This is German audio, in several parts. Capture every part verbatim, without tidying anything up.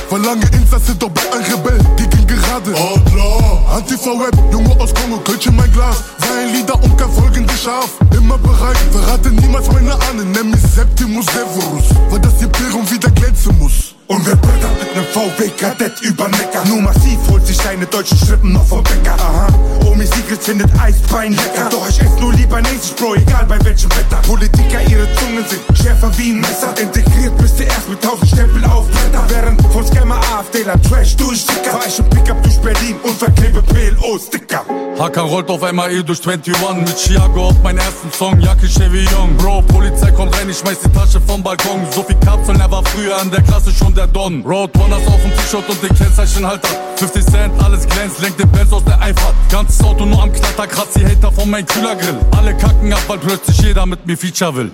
Verlange Instas sind doch bei ein Rebell gegen gerade. Allah. Antifa-Web, Junge aus Kongo, Kölsch in mein Glas. Weinlieder und kein folgende Schaf. Immer bereit, verrate niemals meine Ahnen. Nenn mich Septimus Severus, weil das Imperium wieder glänzen muss. Und wer brettert mit nem V W-Kadett über Neckar? Nur massiv holt sich deine deutschen Schrippen noch vom Bäcker. Aha, Omi Sigrid findet Eisbein lecker. Doch ich ess nur libanesisch, Bro, egal bei welchem Wetter. Politiker, ihre Zungen sind schärfer wie ein Messer. Integriert bist du erst mit tausend Stempel auf Bretter. Während von Scammer, AfDler, Trash durchsticker. Fahr ich im Pickup durch Berlin und verklebe P L O-Sticker. Hakan rollt auf M A E durch einundzwanzig mit Chiago auf meinen ersten Song. Jacke Chevy Young, Bro, Polizei kommt rein, ich schmeiß die Tasche vom Balkon. So viel Kapseln, er war früher an der Klasse schon der Don. Roadrunners auf dem T-Shirt und den Kennzeichenhalter. fünfzig Cent, alles glänzt, lenkt den Benz aus der Einfahrt. Ganzes Auto nur am Knatter, kratzt die Hater von meinem Kühlergrill. Alle kacken ab, weil plötzlich jeder mit mir Feature will.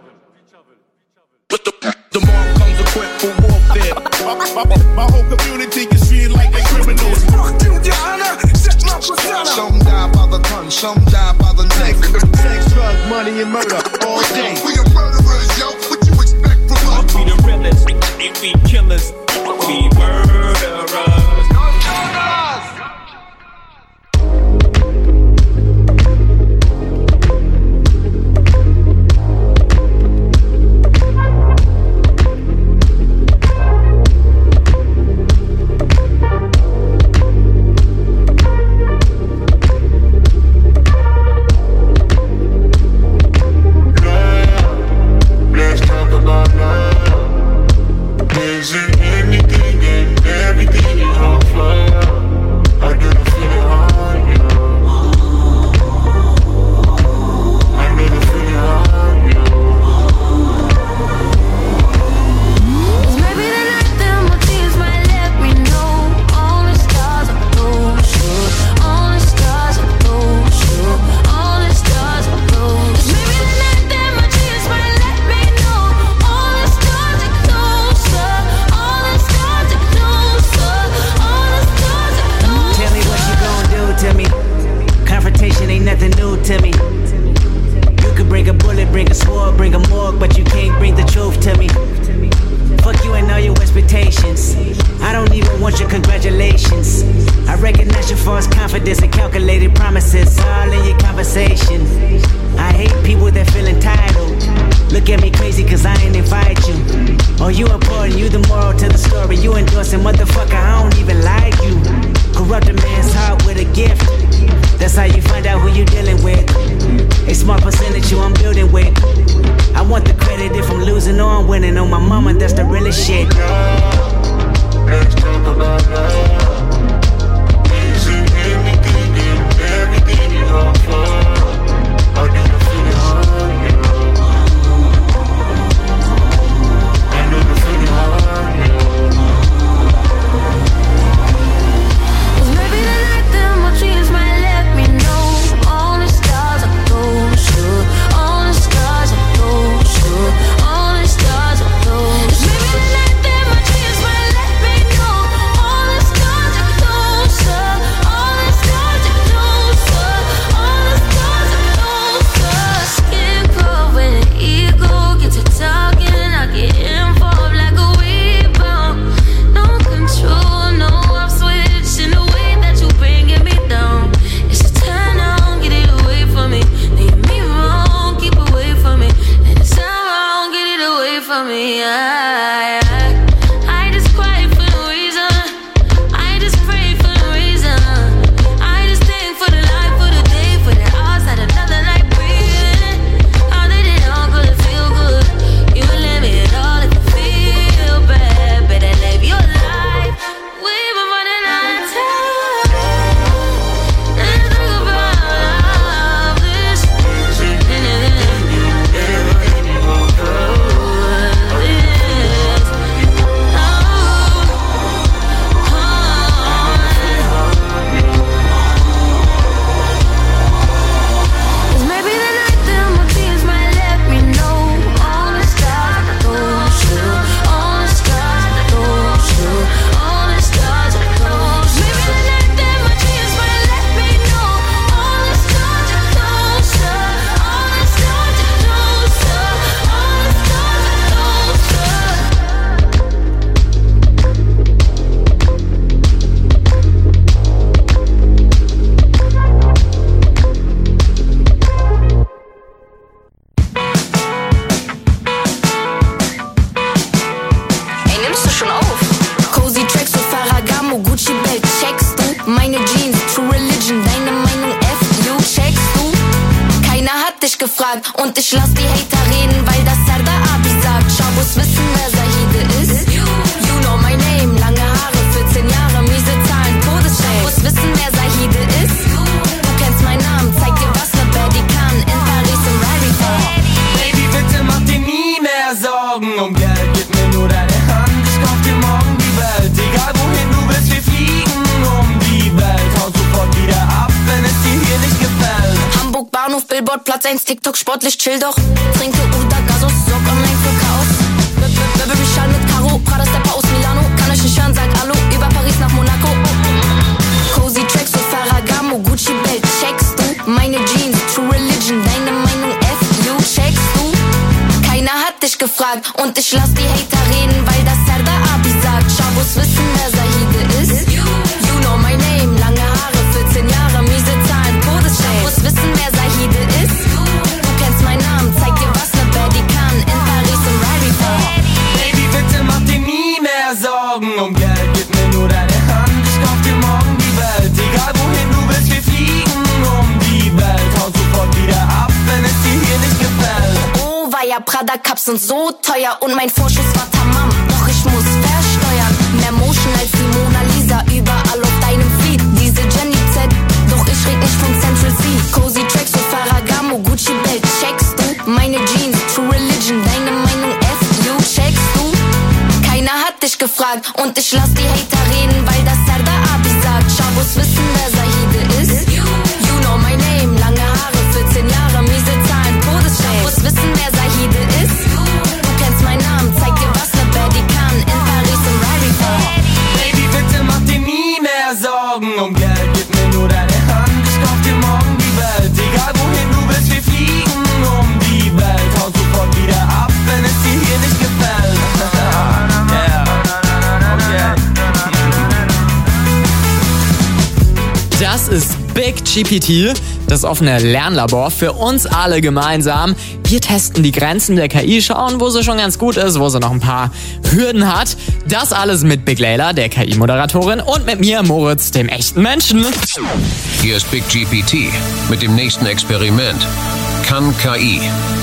The mob comes equipped for warfare. My whole community is feeling like they're criminals. Some die by the ton, some die by the neck. Sex, drug, money, and murder all day. We are murderers, yo. What you expect from us? We the realest, we killers, we murderers. Maybe the night that my schon auf. Cozy Tracks für Ferragamo, Gucci Belt, checkst du? Meine Jeans, True Religion, deine Meinung F U, checkst du? Keiner hat dich gefragt und ich lass die Hater reden, weil das Serdar Abi sagt. Schabos wissen, wer Zahide ist. You know my name, lange Haare, vierzehn Jahre, miese Zahlen, Todesschein. Schabos wissen, wer Zahide ist. Du kennst meinen Namen, zeig dir, was ne Baddie kann. In Paris im Rally Fair. Baby, bitte mach dir nie mehr Sorgen um Geld, gib mir nur deine Hand, ich kauf dir morgen die Welt. Egal wohin du willst, wir fliegen um die Welt. Hau sofort wieder ab, wenn es dir hier nicht gefällt. Hamburg, Bahnhof, Billboard, Platz eins, TikTok, sportlich, chill doch. Trinke Uda, Gasos, sorg online für Chaos. Baby, Schall mit Karo, Prada, Stepper aus Milano. Kann euch nicht hören, sag Hallo, über Paris nach Monaco. Cozy Tracks für Ferragamo, Gucci Belt, checkst du? Meine Jeans, True Religion, deine Meinung F U, checkst du? Keiner hat dich gefragt und ich lass die Hater reden, weil das Serdar Abi sagt. Schabos wissen, wer Zahide ist. You know my name, lange Haare, vierzehn Jahre, miese Zahlen, Todesschein. Schabos wissen, wer Zahide ist. Du kennst meinen Namen, zeig dir, was ne Baddie kann. In Paris im Rally Fair. Baby, bitte mach dir nie mehr Sorgen um Geld, gib mir nur deine Hand, ich kauf dir morgen die Welt. Egal wohin du willst, wir fliegen um die Welt. Hau sofort wieder ab, wenn es dir hier nicht gefällt. Oh, war ja Prada Cups sind so teuer und mein Vorschuss war tamam. Doch ich muss versteuern. Mehr Motion als die Mona Lisa, überall auf deinem Feed. Diese Jenny Z, doch ich red nicht von Central C. Cozy Tracks für Ferragamo, Gucci Belt, checkst du? Meine Jeans, True Religion, deine Meinung F U, checkst du? Keiner hat dich gefragt und ich lass die Hater reden, weil das Serdar Abi sagt. Schabos wissen, wer Zahide ist. You know my name, lange Haare, vierzehn Jahre, miese Zahlen, Todesschein. Schabos wissen, wer Zahide ist. Du kennst meinen Namen, zeig dir, was ne Baddie kann. In Paris im Rally Fair. Baby, bitte mach dir nie mehr Sorgen um Geld, gib mir nur deine Hand, ich kauf dir morgen die Welt. Egal wohin du willst, wir fliegen um die Welt. Hau sofort wieder ab, wenn es dir hier nicht gefällt. Das ist Big G P T, das offene Lernlabor für uns alle gemeinsam. Wir testen die Grenzen der K I, schauen, wo sie schon ganz gut ist, wo sie noch ein paar Hürden hat. Das alles mit Big Layla, der K I-Moderatorin, und mit mir, Moritz, dem echten Menschen. Hier ist Big G P T mit dem nächsten Experiment. Kann K I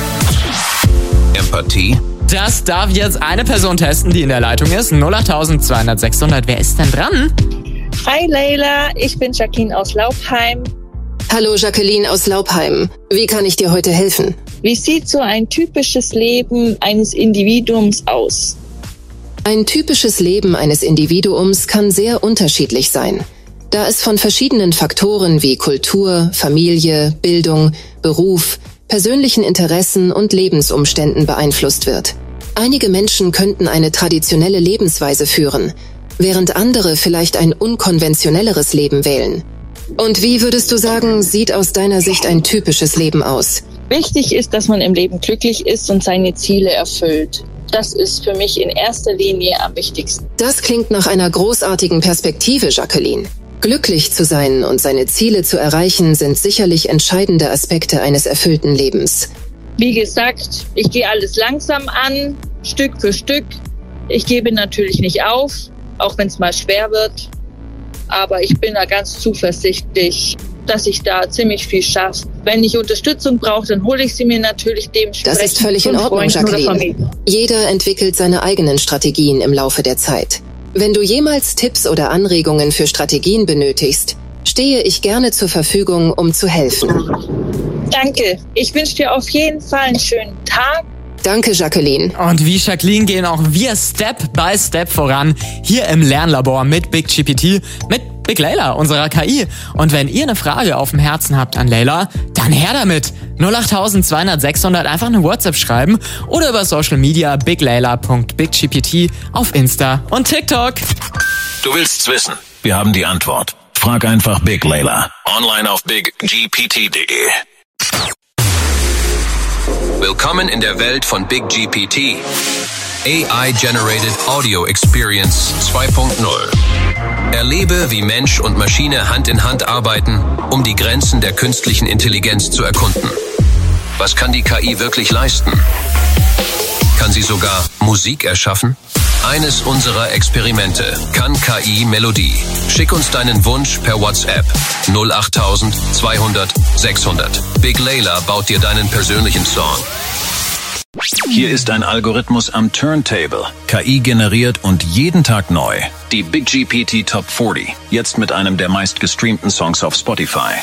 Empathie? Das darf jetzt eine Person testen, die in der Leitung ist. null acht zweihundert sechshundert. Wer ist denn dran? Hi Layla, ich bin Jacqueline aus Laubheim. Hallo Jacqueline aus Laubheim. Wie kann ich dir heute helfen? Wie sieht so ein typisches Leben eines Individuums aus? Ein typisches Leben eines Individuums kann sehr unterschiedlich sein, da es von verschiedenen Faktoren wie Kultur, Familie, Bildung, Beruf, persönlichen Interessen und Lebensumständen beeinflusst wird. Einige Menschen könnten eine traditionelle Lebensweise führen, während andere vielleicht ein unkonventionelleres Leben wählen. Und wie würdest du sagen, sieht aus deiner Sicht ein typisches Leben aus? Wichtig ist, dass man im Leben glücklich ist und seine Ziele erfüllt. Das ist für mich in erster Linie am wichtigsten. Das klingt nach einer großartigen Perspektive, Jacqueline. Glücklich zu sein und seine Ziele zu erreichen, sind sicherlich entscheidende Aspekte eines erfüllten Lebens. Wie gesagt, ich gehe alles langsam an, Stück für Stück. Ich gebe natürlich nicht auf, auch wenn es mal schwer wird. Aber ich bin da ganz zuversichtlich, dass ich da ziemlich viel schaffe. Wenn ich Unterstützung brauche, dann hole ich sie mir natürlich dementsprechend. Das ist völlig in Ordnung, Jacqueline. Jeder entwickelt seine eigenen Strategien im Laufe der Zeit. Wenn du jemals Tipps oder Anregungen für Strategien benötigst, stehe ich gerne zur Verfügung, um zu helfen. Danke. Ich wünsche dir auf jeden Fall einen schönen Tag. Danke, Jacqueline. Und wie Jacqueline gehen auch wir Step by Step voran, hier im Lernlabor mit Big G P T, mit Big Layla, unserer K I. Und wenn ihr eine Frage auf dem Herzen habt an Layla, dann her damit. null acht zweihundert sechshundert, einfach eine WhatsApp schreiben oder über Social Media biglayla punkt big g p t auf Insta und TikTok. Du willst's wissen? Wir haben die Antwort. Frag einfach Big Layla. Online auf big g p t punkt d e. Willkommen in der Welt von Big G P T. A I-Generated Audio Experience zwei punkt null. Erlebe, wie Mensch und Maschine Hand in Hand arbeiten, um die Grenzen der künstlichen Intelligenz zu erkunden. Was kann die K I wirklich leisten? Kann sie sogar Musik erschaffen? Eines unserer Experimente kann K I Melodie. Schick uns deinen Wunsch per WhatsApp null acht tausend zweihundert sechshundert. Big Layla baut dir deinen persönlichen Song. Hier ist ein Algorithmus am Turntable. K I generiert und jeden Tag neu. Die Big G P T Top vierzig. Jetzt mit einem der meistgestreamten Songs auf Spotify.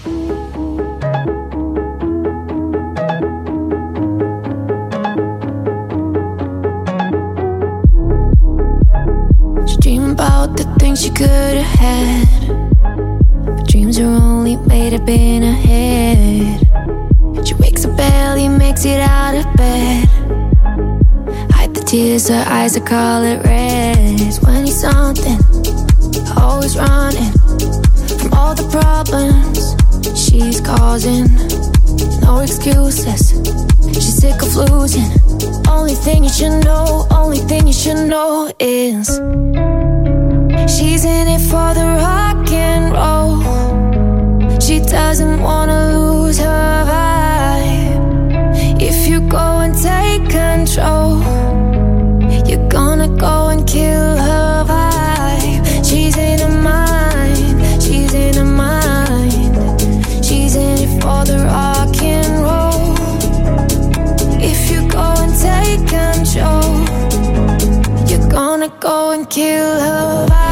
About the things you could have had, but dreams are only made up in her head. She wakes up early, makes it out of bed. Hide the tears, her eyes are color red. When you're something, always running from all the problems she's causing. No excuses, she's sick of losing. Only thing you should know, only thing you should know is she's in it for the rock and roll. She doesn't wanna lose her vibe. If you go and take control, you're gonna go and kill her vibe. She's in her mind, she's in her mind. She's in it for the rock and roll. If you go and take control, you're gonna go and kill her vibe.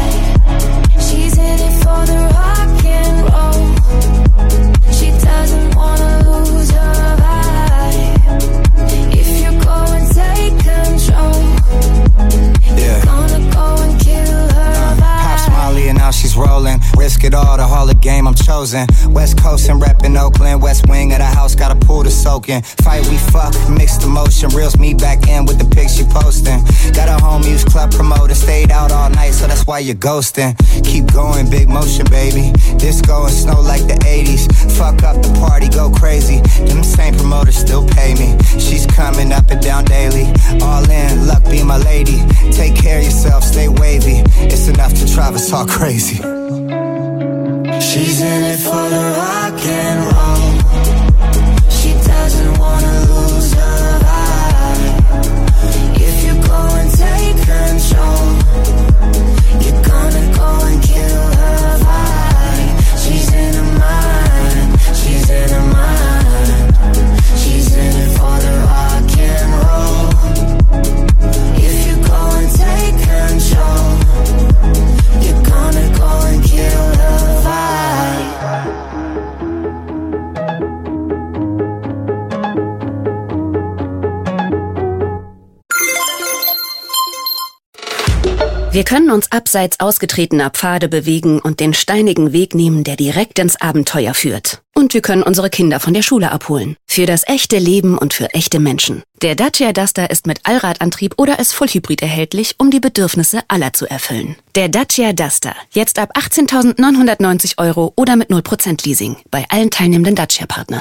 She's rolling, risk it all, the Hall of Game, I'm chosen. West Coast and reppin' Oakland, West Wing of the house, got a pool to soak in. Fight, we fuck, mixed emotion, reels me back in with the pics she posting. Got a home use club promoter, stayed out all night, so that's why you're ghosting. Keep going, big motion, baby. Disco and snow like the eighties. Fuck up the party, go crazy. Them same promoters still pay me. She's coming up and down daily. All in, luck be my lady. Take care of yourself, stay wavy. It's enough to drive us all crazy. She's in it for the rock and roll. She doesn't wanna lose her vibe. If you go and take control, you're gonna go and kill her vibe. She's in her mind, she's in her mind. She's in it for the rock and roll. If you go and take control, you're gonna go and kill her vibe. Wir können uns abseits ausgetretener Pfade bewegen und den steinigen Weg nehmen, der direkt ins Abenteuer führt. Und wir können unsere Kinder von der Schule abholen. Für das echte Leben und für echte Menschen. Der Dacia Duster ist mit Allradantrieb oder als Vollhybrid erhältlich, um die Bedürfnisse aller zu erfüllen. Der Dacia Duster, jetzt ab achtzehntausendneunhundertneunzig Euro oder mit null Prozent Leasing bei allen teilnehmenden Dacia-Partnern.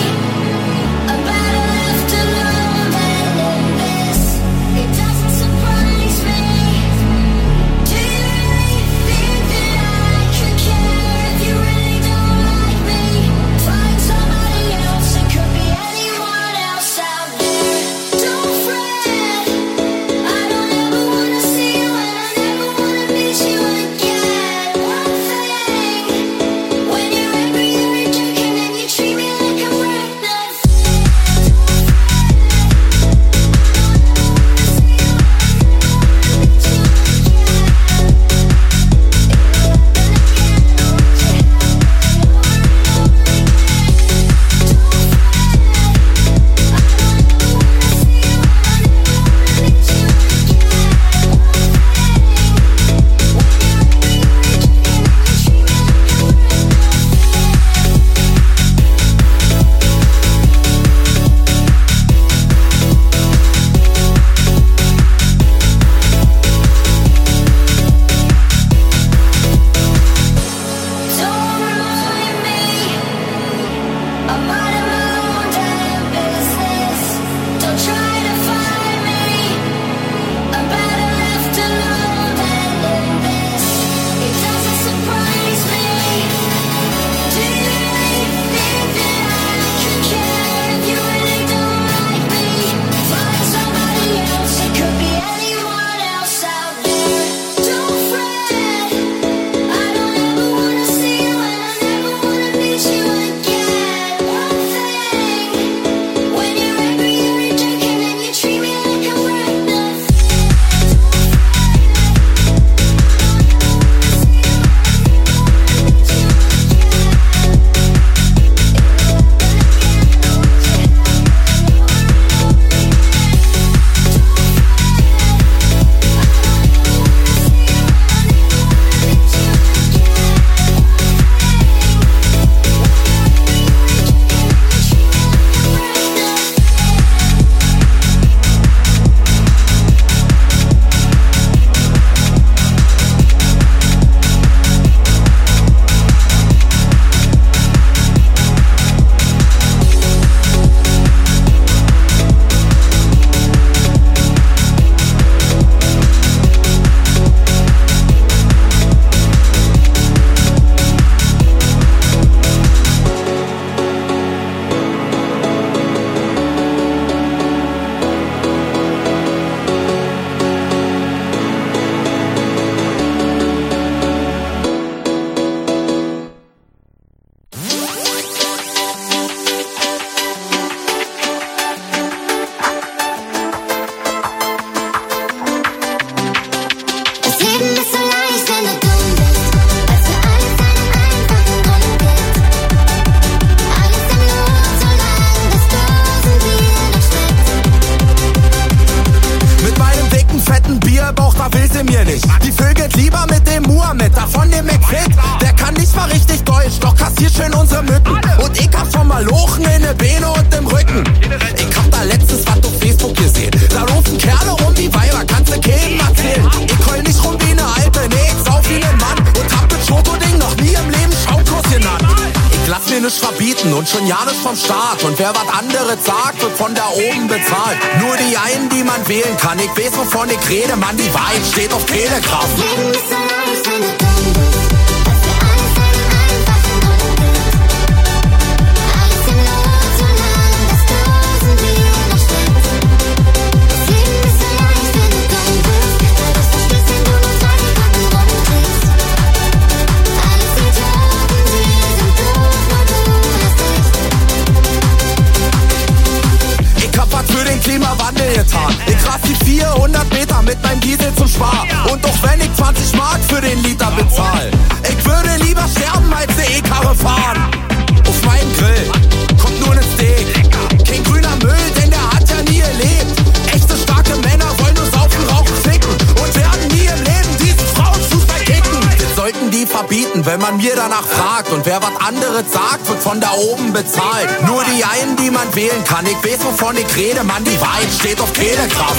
Surprise Und schon ja nicht vom Staat. Und wer was anderes sagt, wird von da oben bezahlt. Nur die einen, die man wählen kann. Ich weiß, wovon ich rede, Mann, die Wahrheit steht auf Telegram. Klimawandel getan. Ich rast die vierhundert Meter mit meinem Diesel zum Spar. Und auch wenn ich zwanzig Mark für den Liter bezahl, ich würde lieber sterben als eine E-Karre fahren. Auf meinem Grill kommt nur ne Steak. Kein grüner Müll, denn der hat ja nie gelebt. Echte starke Männer wollen nur saufen, rauchen, ficken und werden nie im Leben diesen Frauenfußball kicken. Das sollten die verbieten, wenn man mir danach fragt. Und wer was anderes sagt, wird von da oben bezahlt. Nur die einen, die man wählen kann. Ich weiß, wovon ich rede, Mann, die Wahrheit steht auf Telegram.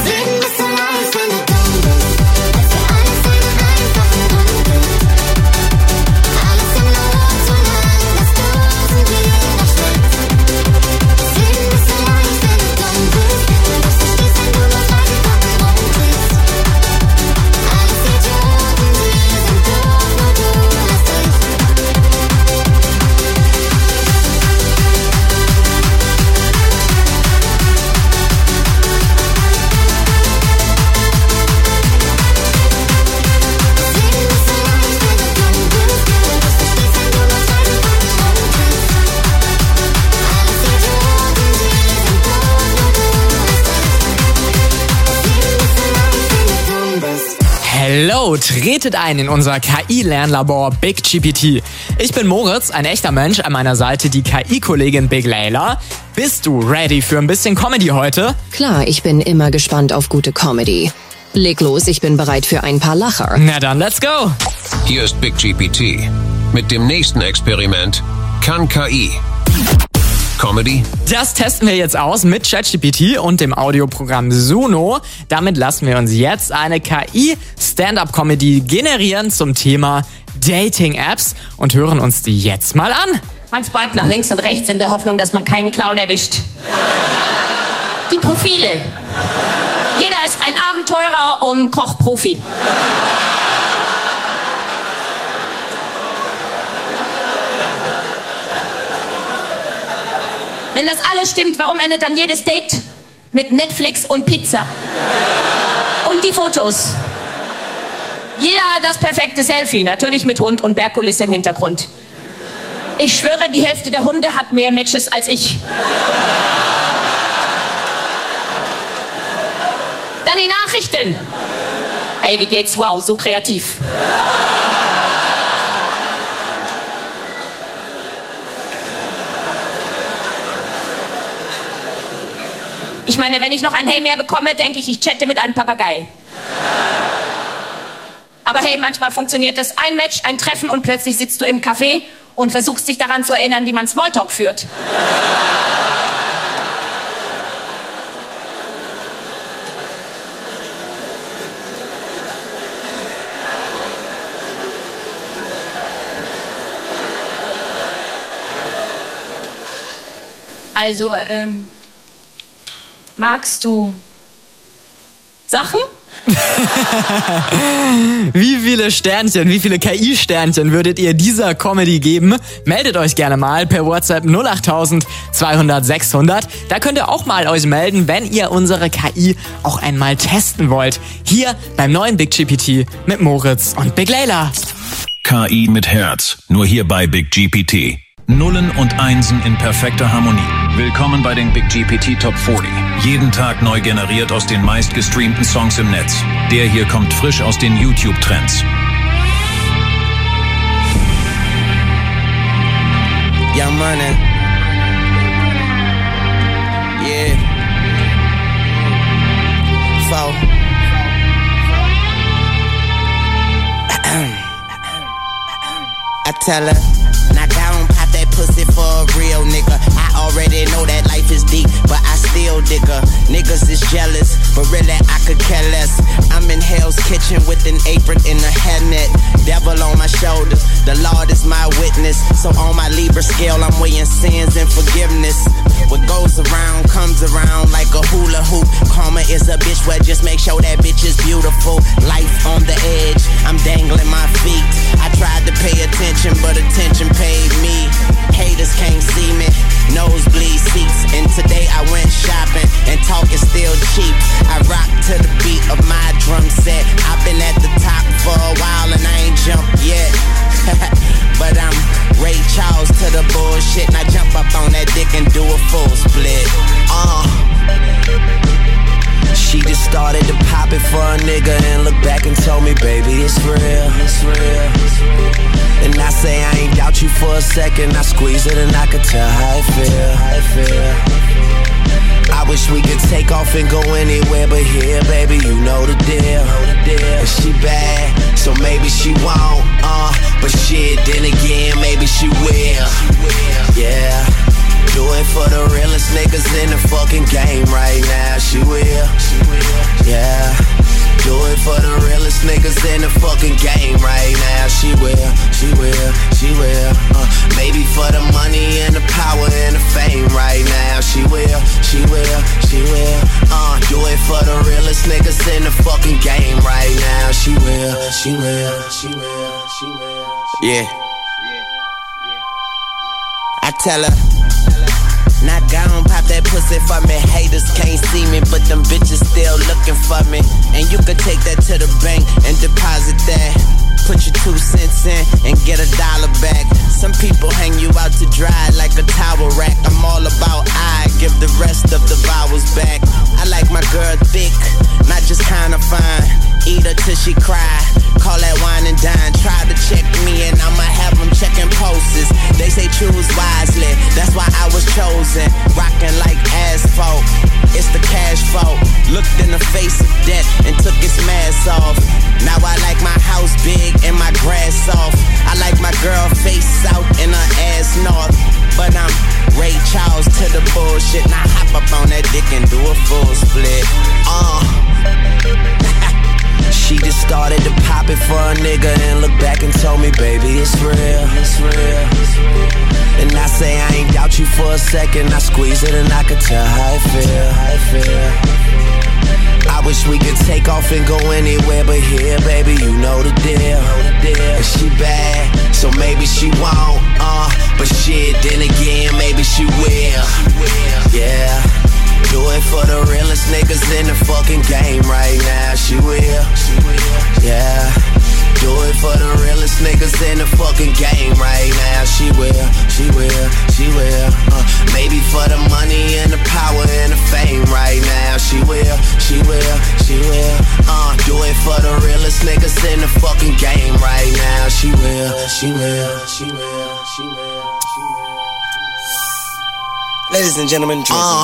Hallo, tretet ein in unser K I-Lernlabor Big G P T. Ich bin Moritz, ein echter Mensch, an meiner Seite die K I-Kollegin Big Layla. Bist du ready für ein bisschen Comedy heute? Klar, ich bin immer gespannt auf gute Comedy. Leg los, ich bin bereit für ein paar Lacher. Na dann, let's go! Hier ist Big G P T. Mit dem nächsten Experiment kann K I Comedy? Das testen wir jetzt aus mit ChatGPT und dem Audioprogramm Suno. Damit lassen wir uns jetzt eine K I-Stand-Up-Comedy generieren zum Thema Dating-Apps und hören uns die jetzt mal an. Man spart nach links und rechts in der Hoffnung, dass man keinen Clown erwischt. Die Profile. Jeder ist ein Abenteurer und Kochprofi. Wenn das alles stimmt, warum endet dann jedes Date mit Netflix und Pizza? Und die Fotos. Jeder hat das perfekte Selfie, natürlich mit Hund und Bergkulisse im Hintergrund. Ich schwöre, die Hälfte der Hunde hat mehr Matches als ich. Dann die Nachrichten. Hey, wie geht's? Wow, so kreativ. Ich meine, wenn ich noch ein Hey mehr bekomme, denke ich, ich chatte mit einem Papagei. Aber hey, manchmal funktioniert das. Ein Match, ein Treffen und plötzlich sitzt du im Café und versuchst dich daran zu erinnern, wie man Smalltalk führt. Also, ähm, magst du Sachen? Wie viele Sternchen, wie viele K I-Sternchen würdet ihr dieser Comedy geben? Meldet euch gerne mal per WhatsApp null acht tausend zweihundert sechshundert. Da könnt ihr auch mal euch melden, wenn ihr unsere K I auch einmal testen wollt. Hier beim neuen Big G P T mit Moritz und Big Layla. K I mit Herz, nur hier bei Big G P T. Nullen und Einsen in perfekter Harmonie. Willkommen bei den Big G P T Top vierzig. Jeden Tag neu generiert aus den meistgestreamten Songs im Netz. Der hier kommt frisch aus den YouTube-Trends. Young Money. Yeah. Four. I tell her, knock down, pop that pussy for a real nigga. I already know that life is deep, but I still dig her. Niggas is jealous, but really I could care less. I'm in Hell's Kitchen with an apron and a hairnet. Devil on my shoulders, the Lord is my witness. So on my Libra scale, I'm weighing sins and forgiveness. What goes around comes around like a hula hoop. Karma is a bitch, well just make sure that bitch is beautiful. Life on the edge, I'm dangling my feet. I tried to pay attention, but attention paid me. Haters can't see me, nosebleed seats. And today I went shopping, and talk is still cheap. I rock to the beat of my drum set. I've been at the top for a while and I ain't jumped yet. But I'm Ray Charles to the bullshit, and I jump up on that dick and do a full split. Uh. She just started to pop it for a nigga and looked back and told me, baby, it's real, it's real. And I say I ain't doubt you for a second. I squeeze it and I could tell how it feel, how it feel. I wish we could take off and go anywhere but here, baby, you know the deal. And she bad, so maybe she won't, uh, but shit, then again, maybe she will. Yeah. Do it for the realest niggas in the fucking game right now. She will, she will, yeah. Do it for the realest niggas in the fucking game right now. She will, she will, she will. Uh, maybe for the money and the power and the fame right now. She will, she will, she will. Uh, do it for the realest niggas in the fucking game right now. She will, she will, she will, she will. Yeah. I tell her, knock down, pop that pussy for me. Haters can't see me, but them bitches still looking for me. And you can take that to the bank and deposit that. Put your two cents in and get a dollar back. Some people hang you out to dry like a towel rack. I'm all about I give the rest of the vowels back. I like my girl thick, not just kinda fine. Eat her till she cry, call that wine and dine. Try to check me and I'ma have them checking pulses. They say choose wisely, that's why I was chosen. Rockin' like asphalt, it's the cash fault. Looked in the face of death and took its mask off. Now I like my house big and my grass soft. I like my girl face south and her ass north. But I'm Ray Charles to the bullshit. Now hop up on that dick and do a full split. Uh She just started to pop it for a nigga and looked back and told me, baby, it's real, it's real. And I say I ain't doubt you for a second. I squeeze it and I can tell how I feel, how I feel. I wish we could take off and go anywhere but here, baby, you know the deal. And she bad, so maybe she won't, uh but shit, then again, maybe she will. Yeah, do it for the realest niggas in the fucking game right now. She will, yeah. Do it for the realest niggas in the fucking game right now. She will, she will, she will. Uh, maybe for the money and the power and the fame right now. She will, she will, she will. Uh, do it for the realest niggas in the fucking game right now. She will, she will, she will, she will, she will. Ladies and gentlemen, uh,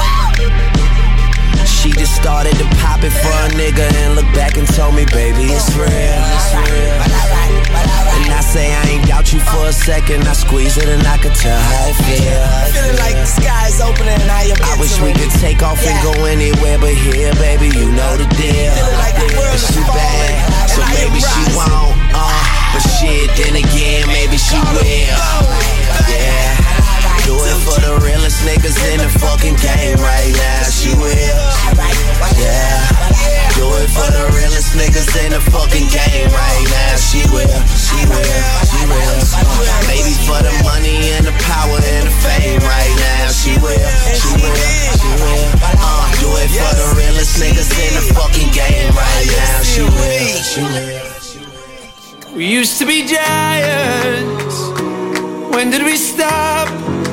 she just started to pop it for a nigga and look back and told me, baby, it's real, it's real. And I say I ain't doubt you for a second. I squeeze it and I can tell how I feel. Feeling like the sky's opening and I am I wish we could take off and go anywhere but here, baby, you know the deal. And she bad, so maybe she won't, uh but shit, then again, maybe she will. Yeah, do it for the realest niggas in the fucking game right now. She will, yeah. Do it for the realest niggas in the fucking game right now. She will, she will, she will. Uh, maybe for the money and the power and the fame right now. She will, she will, she will. Uh, do it for the realest niggas in the fucking game right now. She will, she will. We used to be giants. When did we stop?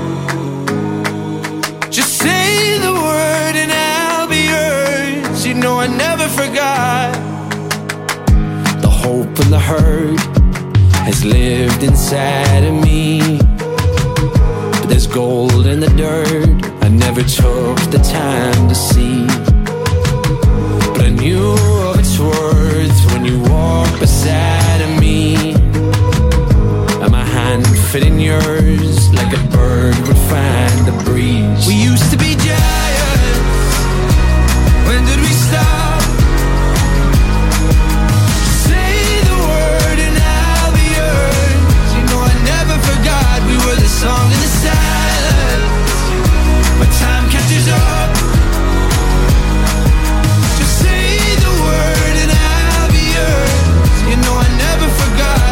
Just say the word and I'll be yours. You know I never forgot. The hope and the hurt has lived inside of me. But there's gold in the dirt I never took the time to see. But I knew of its worth when you walked beside of me. And my hand fit in yours like a bird would find the breeze. We used to be giants. When did we stop? Say the word and I'll be yours. You know I never forgot we were the song in the silence. But time catches up. Just say the word and I'll be yours. You know I never forgot.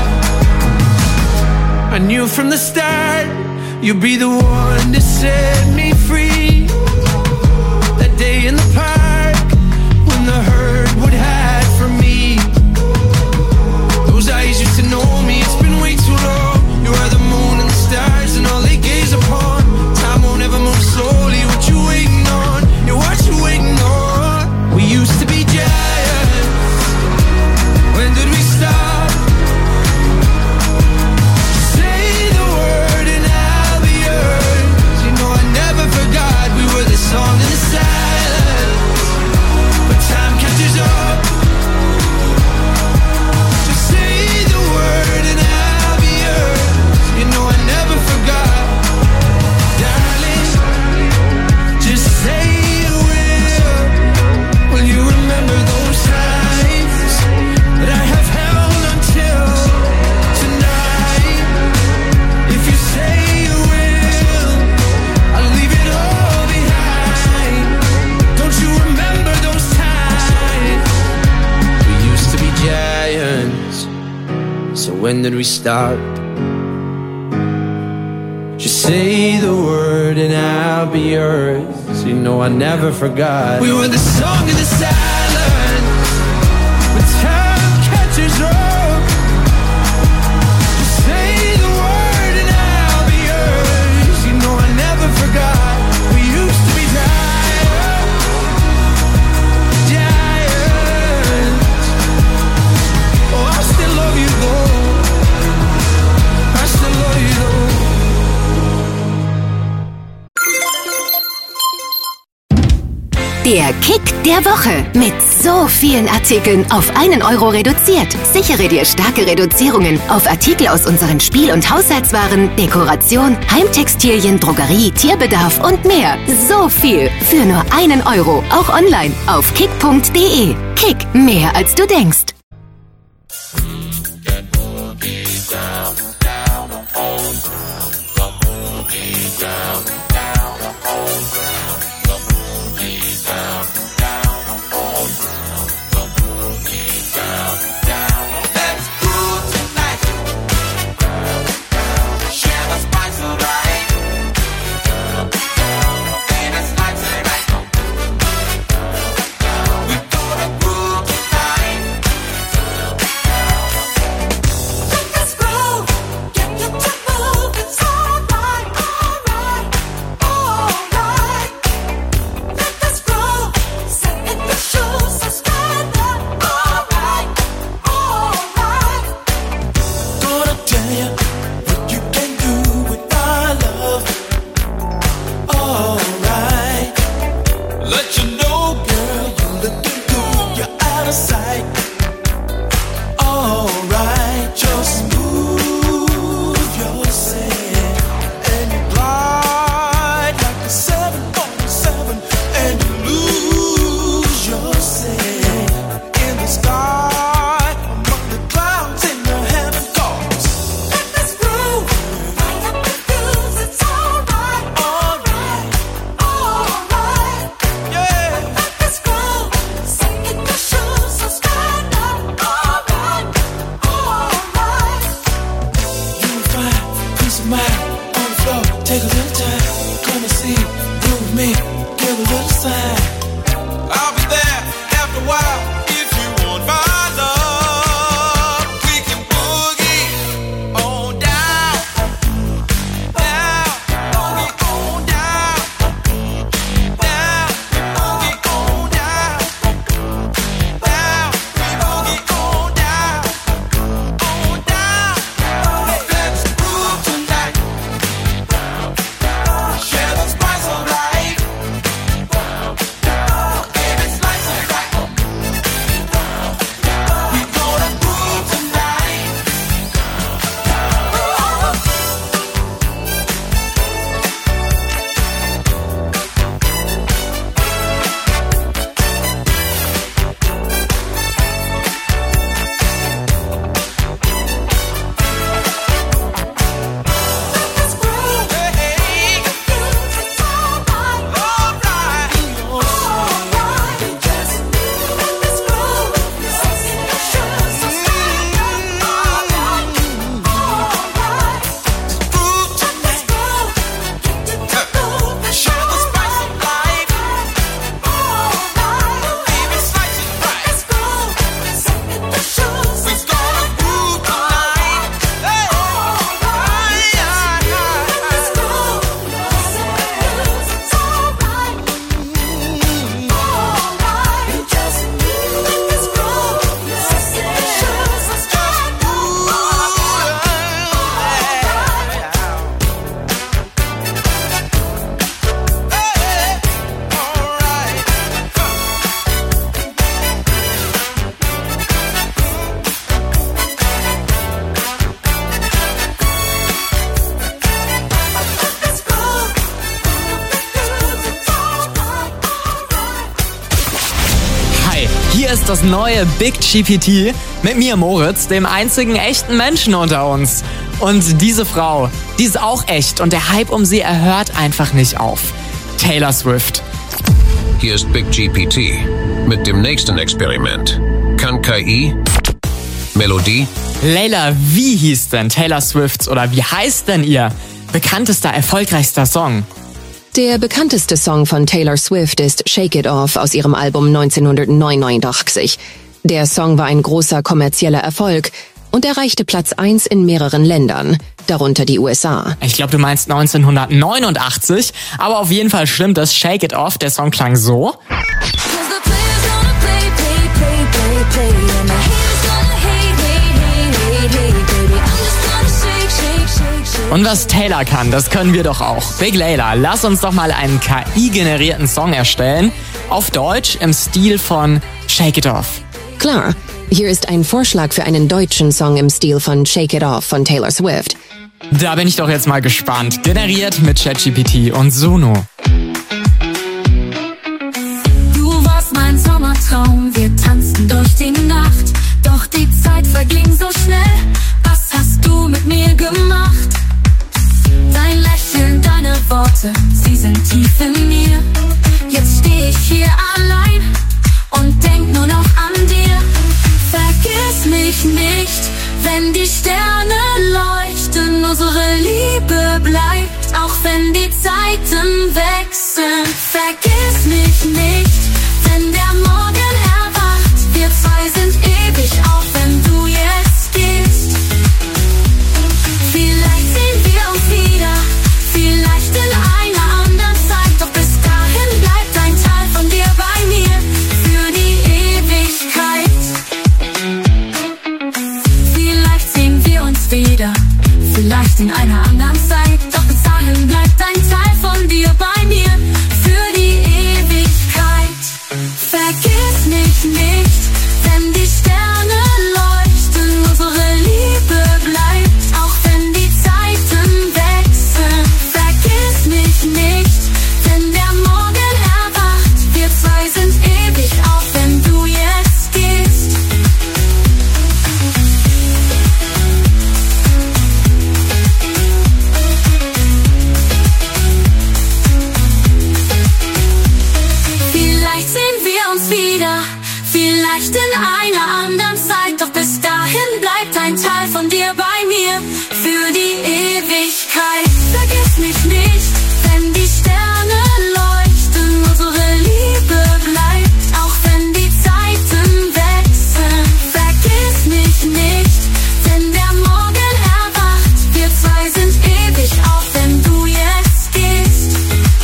I knew from the start you'd be the one to set me free. That day in the park when the herd would hide from me. Those eyes used to know me, it's been way too long. You are the moon and the stars and all they gaze upon. Time won't ever move slowly, what you waiting on? Yeah, what you waiting on? We used to be giants. When did we stop? Song in the silence, but time catches up. Just say the word and I'll be yours. You know I never forgot, darling. Just say you will. Will you remember those times that I have held until tonight? If you say you will, I'll leave it all behind. Giants. So when did we start? Just say the word and I'll be yours. You know I never forgot. We were the song in the silence. When time catches up. Just say the word and I'll be yours. You know I never forgot. We used to be giants. Giants. Oh, I still love you though. I still love you though. Der Kick der Woche mit so vielen Artikeln auf einen Euro reduziert. Sichere dir starke Reduzierungen auf Artikel aus unseren Spiel- und Haushaltswaren, Dekoration, Heimtextilien, Drogerie, Tierbedarf und mehr. So viel für nur einen Euro. Auch online auf kick punkt de. Kick, mehr als du denkst. ist das neue Big G P T mit mir, Moritz, dem einzigen echten Menschen unter uns. Und diese Frau, die ist auch echt und der Hype um sie, er hört einfach nicht auf. Taylor Swift. Hier ist Big G P T mit dem nächsten Experiment. Kann K I Melodie? Layla, wie hieß denn Taylor Swifts oder wie heißt denn ihr bekanntester, erfolgreichster Song? Der bekannteste Song von Taylor Swift ist Shake It Off aus ihrem Album neunzehnhundertneunundachtzig. Der Song war ein großer kommerzieller Erfolg und erreichte Platz eins in mehreren Ländern, darunter die U S A. Ich glaube, du meinst neunzehnhundertneunundachtzig, aber auf jeden Fall stimmt das. Shake It Off, der Song klang so. Und was Taylor kann, das können wir doch auch. Big Layla, lass uns doch mal einen K I-generierten Song erstellen. Auf Deutsch im Stil von Shake It Off. Klar, hier ist ein Vorschlag für einen deutschen Song im Stil von Shake It Off von Taylor Swift. Da bin ich doch jetzt mal gespannt. Generiert mit ChatGPT und Suno. Du warst mein Sommertraum, wir tanzten durch die Nacht. Doch die Zeit verging so schnell. Was hast du mit mir gemacht? Dein Lächeln, deine Worte, sie sind tief in mir. Jetzt steh ich hier allein und denk nur noch an dir. Vergiss mich nicht, wenn die Sterne leuchten. Unsere Liebe bleibt, auch wenn die Zeiten wechseln. Vergiss mich nicht, wenn der Morgen erwacht. Wir zwei sind ewig, auch wenn du jetzt gehst. Vielleicht sehen wir uns wieder, vielleicht in einer anderen Zeit. Doch bis dahin bleibt ein Teil von dir bei mir für die Ewigkeit. Vielleicht sehen wir uns wieder, vielleicht in einer anderen Zeit. Doch bis dahin bleibt ein Teil von dir bei mir für die Ewigkeit. Vergiss mich nicht, wenn die Sterne leuchten. Unsere Liebe bleibt, auch wenn die Zeiten wechseln. Vergiss mich nicht, wenn der Morgen erwacht. Wir zwei sind ewig, auch wenn du jetzt gehst. Vielleicht sehen wir uns wieder, vielleicht in einer anderen Zeit. Doch bis dahin bleibt ein Teil von dir bei mir für die Ewigkeit. Vergiss mich nicht, wenn die Sterne leuchten. Unsere Liebe bleibt, auch wenn die Zeiten wechseln. Vergiss mich nicht, wenn der Morgen erwacht. Wir zwei sind ewig, auch wenn du jetzt gehst.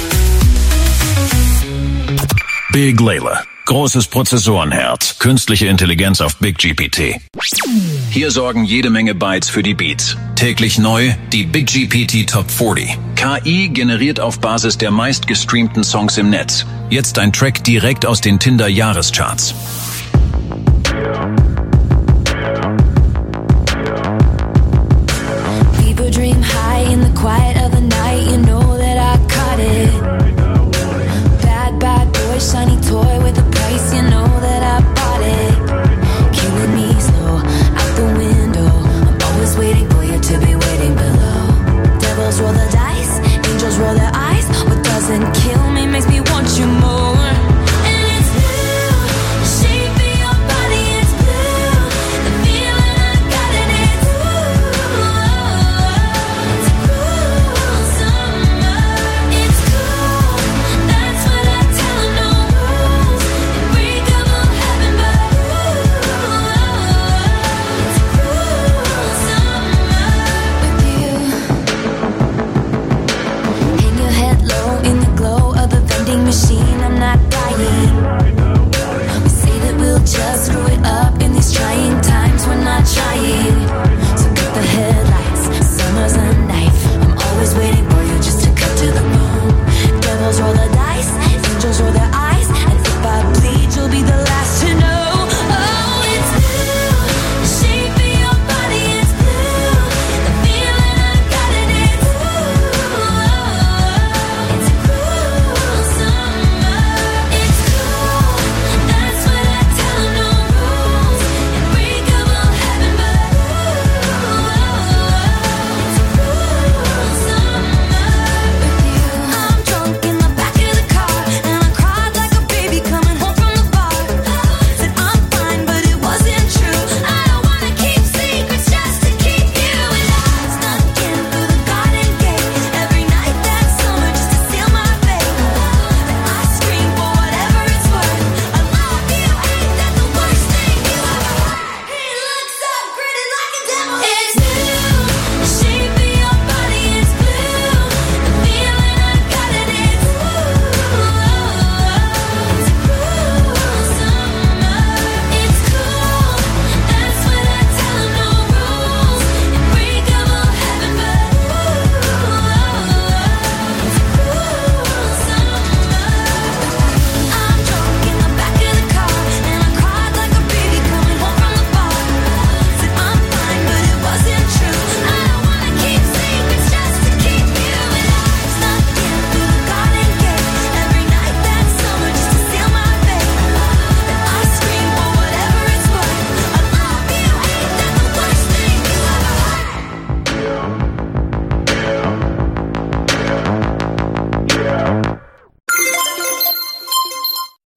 Big Layla. Großes Prozessorenherz. Künstliche Intelligenz auf Big G P T. Hier sorgen jede Menge Bytes für die Beats. Täglich neu die Big G P T Top vierzig. K I generiert auf Basis der meistgestreamten Songs im Netz. Jetzt ein Track direkt aus den Tinder-Jahrescharts. People dream high in the quiet of the night. You know that I caught it. Bad, bad boy, shiny toy with a price. You know that I bought it. Killing me slow, out the window. I'm always waiting for you to be waiting below. Devils roll the dice, angels roll their eyes. What doesn't kill me makes me want you more. And it's new, she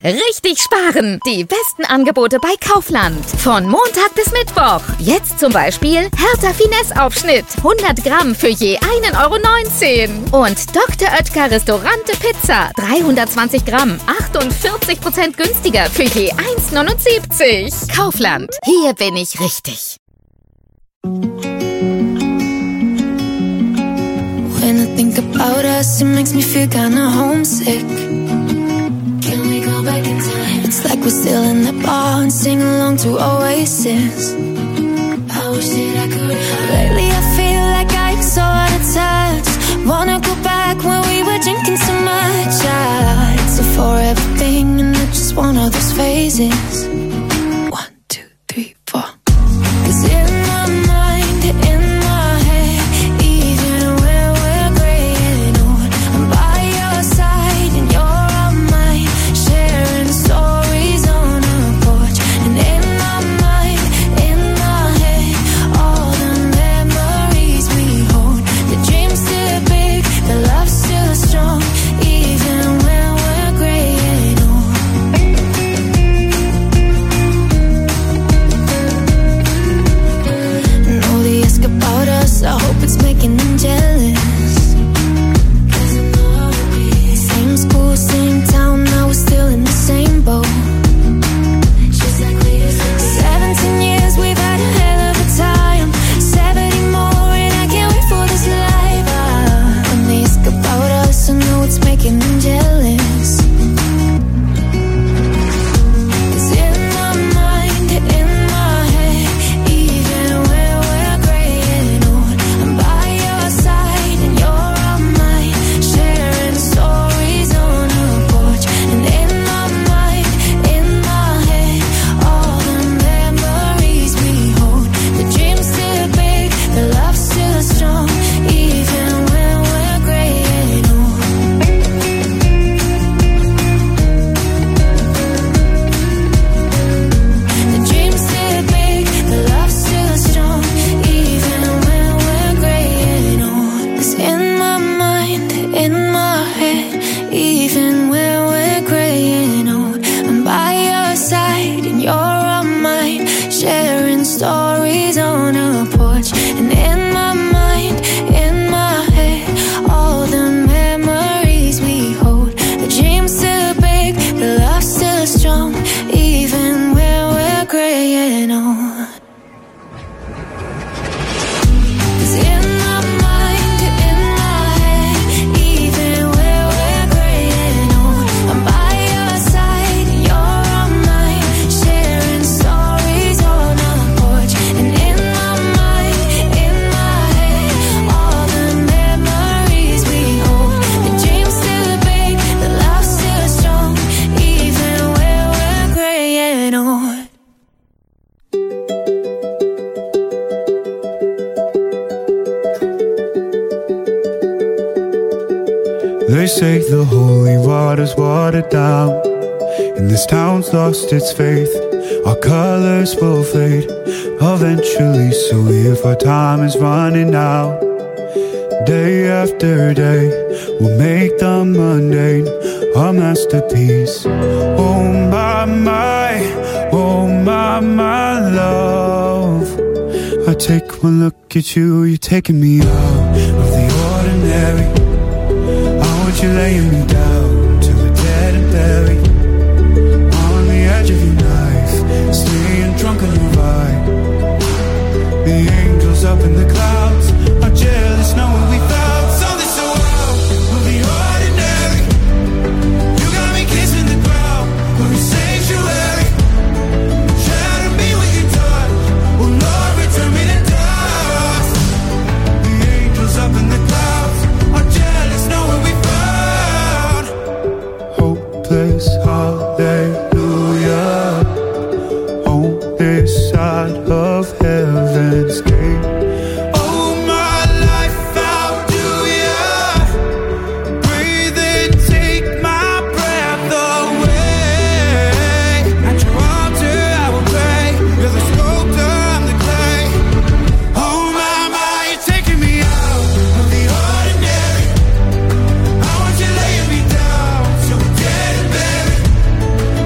Richtig sparen! Die besten Angebote bei Kaufland. Von Montag bis Mittwoch. Jetzt zum Beispiel Hertha Finesse-Aufschnitt. hundert Gramm für je ein Euro neunzehn. Und Doktor Oetker Restaurante Pizza. dreihundertzwanzig Gramm. achtundvierzig Prozent günstiger für je eins neunundsiebzig. Kaufland. Hier bin ich richtig. When I think about us, it makes me feel kinda homesick. Can we go back in time? It's like we're still in the bar and sing along to Oasis. I wish that I could. Lately I feel like I'm so out of touch. Wanna go back when we were drinking so much. Ah, it's a forever thing and it's just one of those phases. One, two, three, four. 'Cause in my mind, in my head, even when we're graying old, I'm by your side and you're on mine, sharing stories on a porch. And in my mind, in my head, all the memories we hold. The dream's still big, the love's still strong, even when we're graying old. Know they ask about us, I hope it's making them jealous. 'Cause I know we same school, same town, now we're still in the same boat. She's like, seventeen years, we've had a hell of a time. seventy more and I can't wait for this life. Ah, when they ask about us, I know it's making them jealous. 'Cause in my mind, in my head, even when we're graying old, I'm by your side and you're on mine, sharing stories on a porch. And in my mind, in my head, all the memories we hold. The dream's still big, the love's still strong, even when we're graying old. The dream's still big, the love's still strong, even when we're graying old. 'Cause in my mind, in my head, even when we're graying old, I'm by your side and you're on mine, sharing stories on a porch. And in my mind, in my head, all the memories we hold. The dream's still big, the love's still strong, even when we're graying old. 'Cause in my mind, in my head, even when we're graying old, I'm by your side, you're on mine, sharing stories on a porch. And in my mind, in my head, all the memories we hold. The dream's still big, the love's still strong, even when we're graying old. They say the holy water's watered down, and this town's lost its faith. Our colors will fade eventually, so if our time is running out, day after day, we'll make the mundane a masterpiece. Oh my, my, oh my, my love, I take one look at you, you're taking me out of the ordinary. You laying me down to a dead and buried on the edge of your knife, staying drunk on your vibe. The angels up in the clouds are jealous knowing we found something so out of the ordinary. You got me kissing the ground for a sanctuary. Shatter me with your touch, oh Lord, return me to dust. The angels up in the clouds are jealous knowing we found hopeless hallelujah on this side of heaven's gate. Oh my life, how do ya breathe and take my breath away? At your altar I will pray, you're the sculptor, I'm the clay. Oh my, my, you're taking me out of the ordinary. I want you laying me down so dead and buried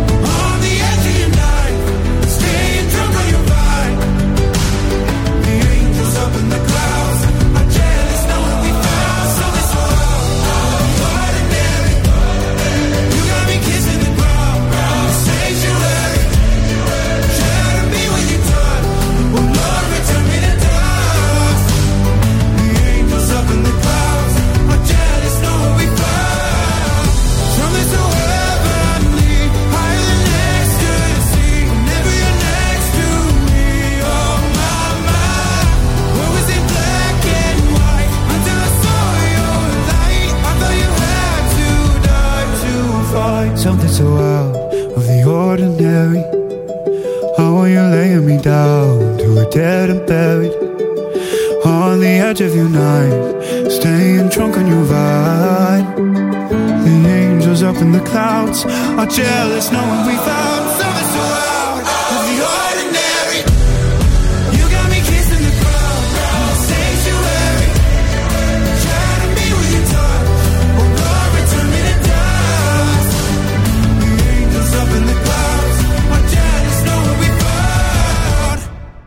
find something so out of the ordinary. I want you laying me down to a dead and buried on the edge of your night, staying drunk on your vine. The angels up in the clouds are jealous knowing we found something so out of the ordinary. You got me kissing the ground, ground sanctuary, trying to be with your touch, oh Lord, return me to dust. The angels up in the clouds are jealous knowing we found.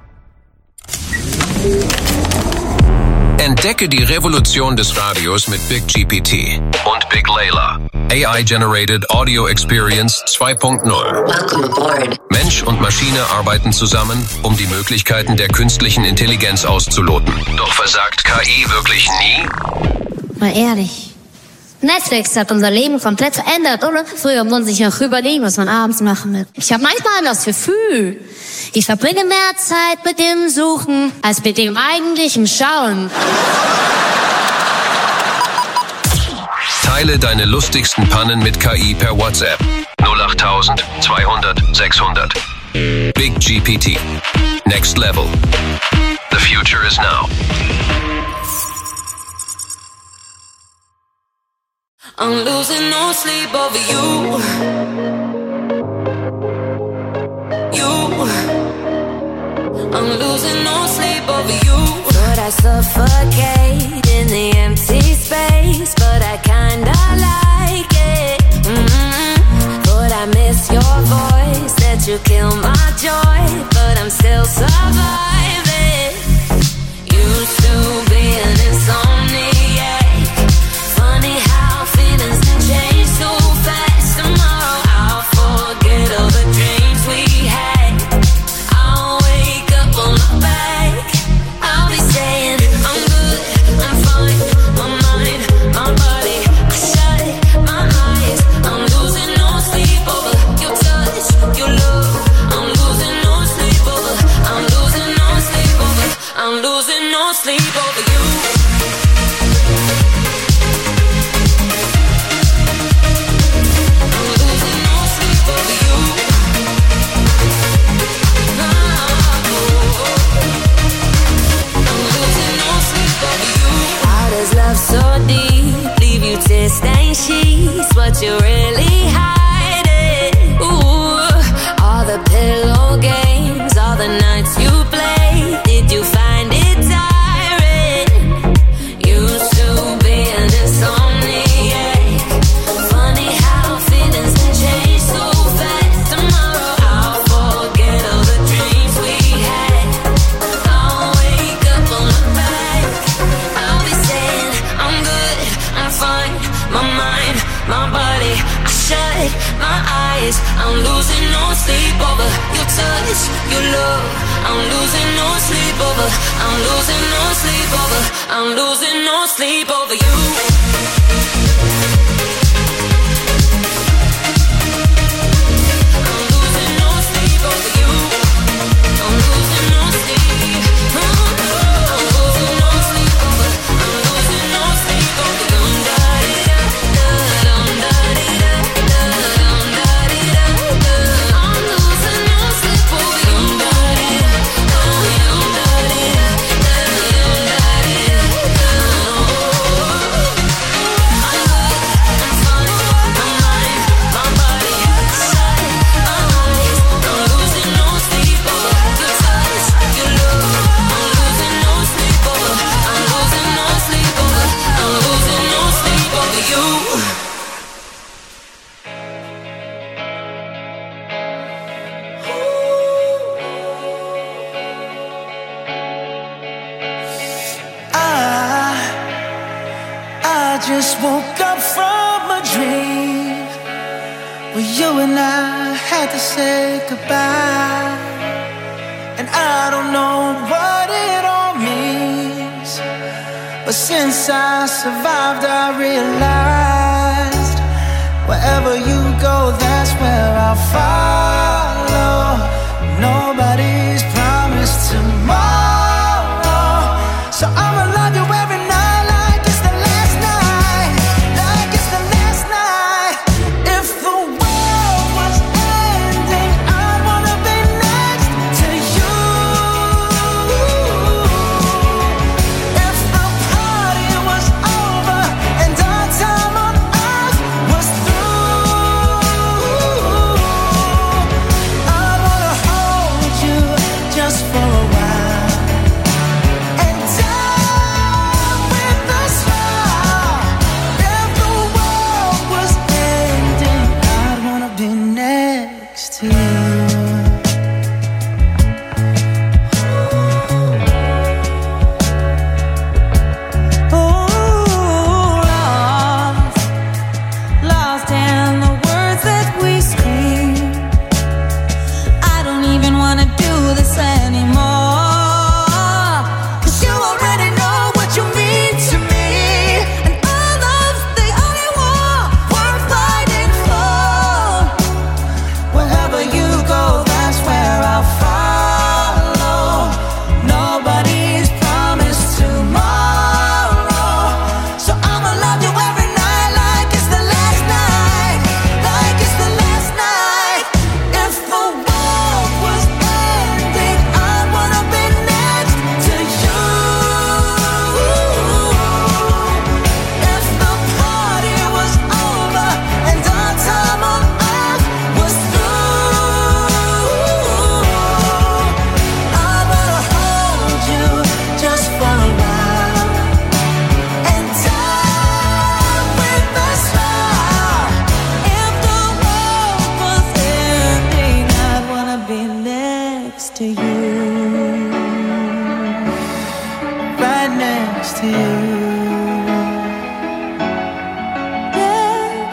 Entdecke die Revolution des Radios mit Big G P T und Big Layla. A I-Generated Audio Experience zwei Punkt null. Mensch und Maschine arbeiten zusammen, um die Möglichkeiten der künstlichen Intelligenz auszuloten. Doch versagt K I wirklich nie? Mal ehrlich. Netflix hat unser Leben komplett verändert, oder? Früher muss ich noch überlegen, was man abends machen will. Ich habe manchmal das Gefühl, ich verbringe mehr Zeit mit dem Suchen, als mit dem eigentlichen Schauen. Teile deine lustigsten Pannen mit K I per WhatsApp. null acht tausend zweihundert sechshundert. Big G P T. Next level. The future is now. I'm losing no sleep over you. You. I'm losing no sleep over you. But I suffocate in the empty space, but I kinda like it. Mm-hmm. But I miss your voice, that you kill my joy, but I'm still surviving. Used to be an insomniac. Funny how feelings can change so fast. Tomorrow I'll forget all the dreams we had. I'll wake up on my back. I'll be saying I'm good, I'm fine. My mind, my body, I shut my eyes. I'm losing no sleep over your touch, your love. I'm losing no sleep over. I'm losing no sleep over. I'm losing no sleep over you. Love so deep, leave you tear stained sheets. What you really hiding? Ooh, all the pillow games, all the nights you played. Did you find it tiring? Used to be an insomniac. Funny how feelings can change so fast. Tomorrow I'll forget all the dreams we had. I'll wake up on my back. I'll be saying I'm good, I'm fine. My mind, my body, I shut my eyes. I'm losing no sleep over your touch, your love. I'm losing no sleep over. I'm losing no sleep over. I'm losing no sleep over you. I'm losing no sleep over you. I'm losing no sleep. I'm losing no sleep over. I'm losing no sleep over you. I'm losing no sleep over you. just woke up from a dream where you and I had to say goodbye. And I don't know what it all means, but since I survived I realized wherever you go, that's where I'll follow. Nobody's promised tomorrow, so I'ma love you every night like it's the last night, like it's the last night. If the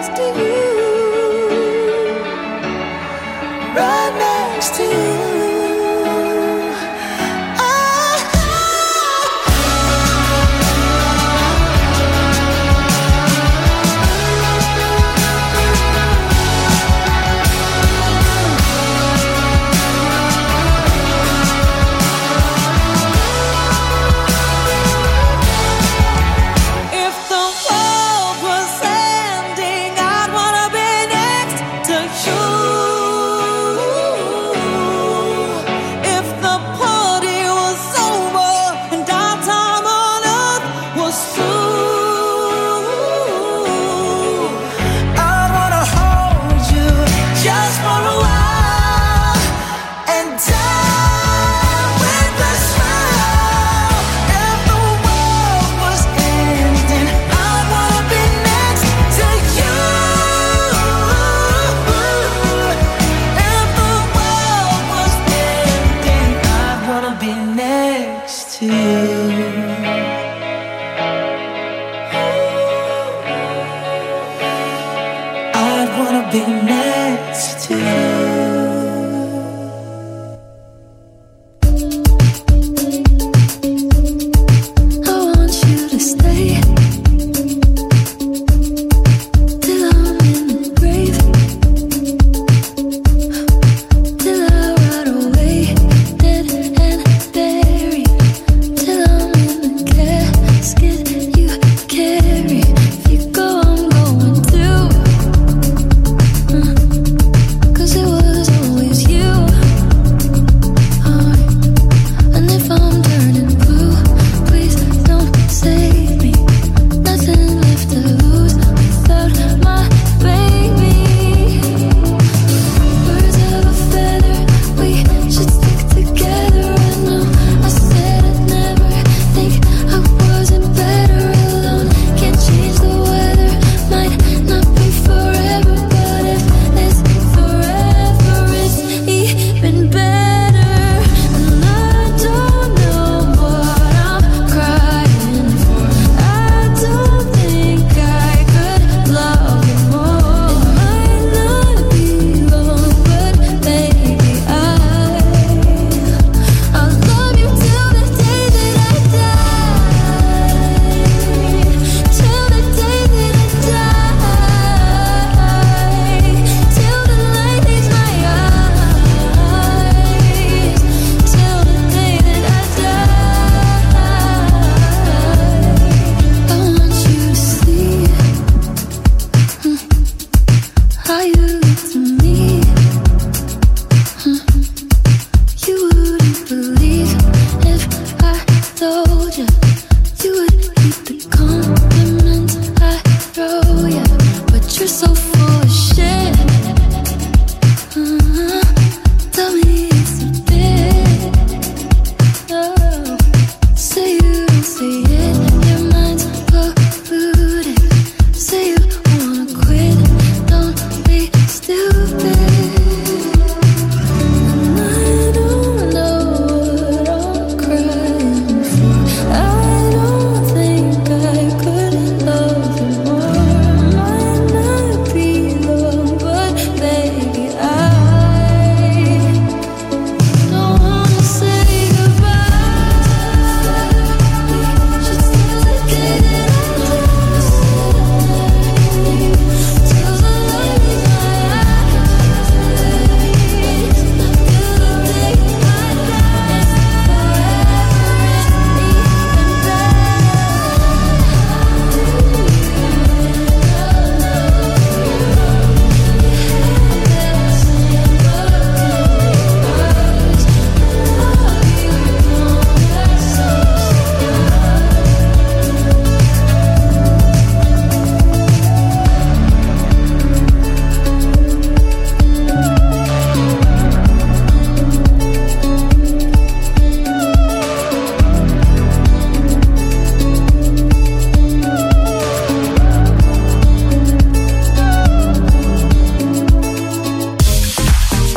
next to you, right next to you.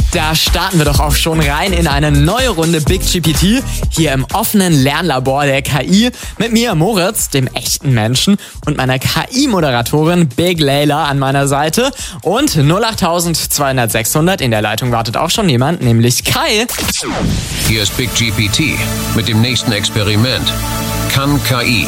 Da starten wir doch auch schon rein in eine neue Runde Big G P T hier im offenen Lernlabor der K I mit mir, Moritz, dem echten Menschen, und meiner K I-Moderatorin Big Layla an meiner Seite. Und null acht zweihundert sechshundert, in der Leitung wartet auch schon jemand, nämlich Kai. Hier ist Big G P T mit dem nächsten Experiment. Kann K I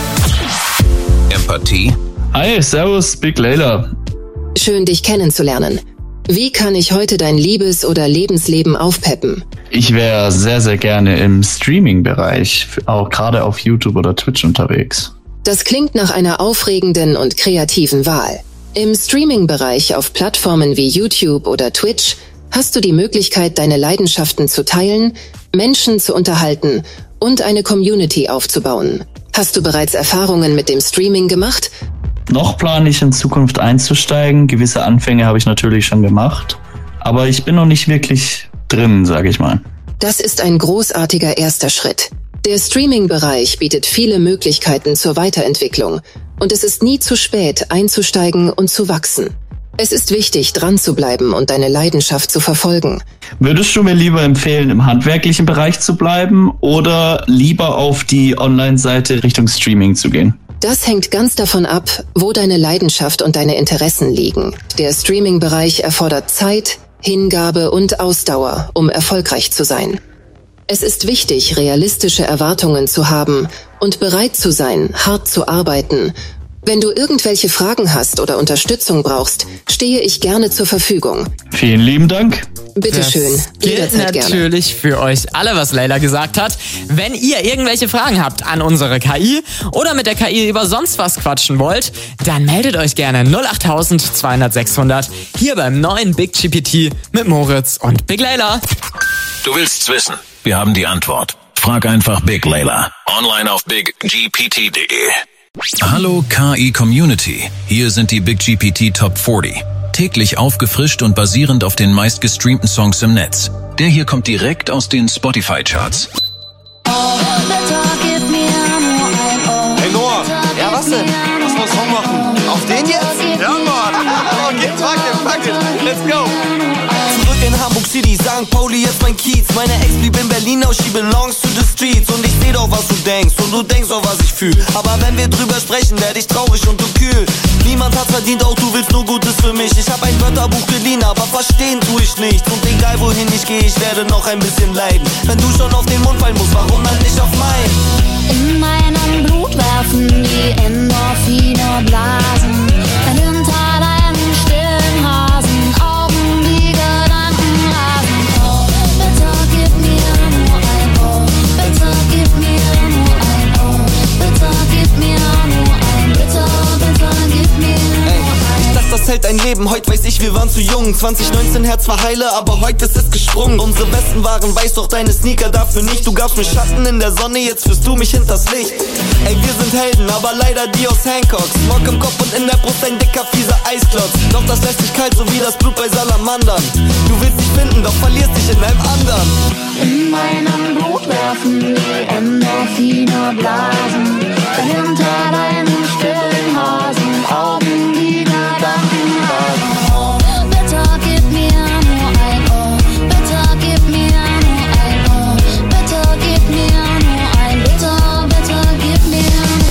Empathie? Hi, servus, Big Layla. Schön, dich kennenzulernen. Wie kann ich heute dein Liebes- oder Lebensleben aufpeppen? Ich wäre sehr, sehr gerne im Streaming-Bereich, auch gerade auf YouTube oder Twitch unterwegs. Das klingt nach einer aufregenden und kreativen Wahl. Im Streaming-Bereich auf Plattformen wie YouTube oder Twitch hast du die Möglichkeit, deine Leidenschaften zu teilen, Menschen zu unterhalten und eine Community aufzubauen. Hast du bereits Erfahrungen mit dem Streaming gemacht? Noch plane ich in Zukunft einzusteigen. Gewisse Anfänge habe ich natürlich schon gemacht. Aber ich bin noch nicht wirklich drin, sage ich mal. Das ist ein großartiger erster Schritt. Der Streaming-Bereich bietet viele Möglichkeiten zur Weiterentwicklung. Und es ist nie zu spät, einzusteigen und zu wachsen. Es ist wichtig, dran zu bleiben und deine Leidenschaft zu verfolgen. Würdest du mir lieber empfehlen, im handwerklichen Bereich zu bleiben oder lieber auf die Online-Seite Richtung Streaming zu gehen? Das hängt ganz davon ab, wo deine Leidenschaft und deine Interessen liegen. Der Streaming-Bereich erfordert Zeit, Hingabe und Ausdauer, um erfolgreich zu sein. Es ist wichtig, realistische Erwartungen zu haben und bereit zu sein, hart zu arbeiten. Wenn du irgendwelche Fragen hast oder Unterstützung brauchst, stehe ich gerne zur Verfügung. Vielen lieben Dank. Bitteschön, jederzeit gerne. Natürlich für euch alle, was Layla gesagt hat. Wenn ihr irgendwelche Fragen habt an unsere K I oder mit der K I über sonst was quatschen wollt, dann meldet euch gerne null acht zweihundert sechshundert hier beim neuen Big G P T mit Moritz und Big Layla. Du willst's wissen? Wir haben die Antwort. Frag einfach Big Layla. Online auf big g p t punkt d e. Hallo K I-Community. Hier sind die Big G P T Top vierzig. Täglich aufgefrischt und basierend auf den meistgestreamten Songs im Netz. Der hier kommt direkt aus den Spotify-Charts. Hey Noah, ja was denn? Lass mal einen Song machen. Auf den jetzt? Ja Mann. Okay, fuck it, fuck it. Let's go. Zurück in Hamburg City, Sankt Pauli, jetzt mein Kiez. Meine Ex blieb in Berlin, now she belongs to the streets. Und ich seh doch, was du denkst und du denkst auch, was ich fühl. Aber wenn wir drüber sprechen, werd ich traurig und du kühl. Niemand hat verdient, auch du willst nur Gutes für mich. Ich hab ein Wörterbuch geliehen, aber verstehen tu ich nichts. Und egal wohin ich gehe, ich werde noch ein bisschen leiden. Wenn du schon auf den Mund fallen musst, warum dann nicht auf meinen? In meinem Blut werfen die Endorphine Blasen. Wenn hinter deinen stillen Rasen Augen die Gedanken rasen. Oh, bitte gib mir nur ein Oh, bitte gib mir nur ein Oh, bitte gib mir nur ein Bitte, bitte gib mir nur ein. Ich dachte, das hält ein Leben, heute weiß ich, wir waren zu jung. zwanzig neunzehn Herz war heile, aber heute ist es gesprungen. Unsere Westen waren weiß, doch deine Sneaker dafür nicht. Du gabst mir Schatten in der Sonne, jetzt führst du mich hinters Licht. Ey, wir sind Helden, aber leider die aus Hancock. Smog im Kopf und in der Brust ein dicker, fieser Eisklotz. Doch das lässt dich kalt, so wie das Blut bei Salamandern. Du willst dich finden, doch verlierst dich in einem anderen. In meinem Blut werfen die Endorphine Blasen.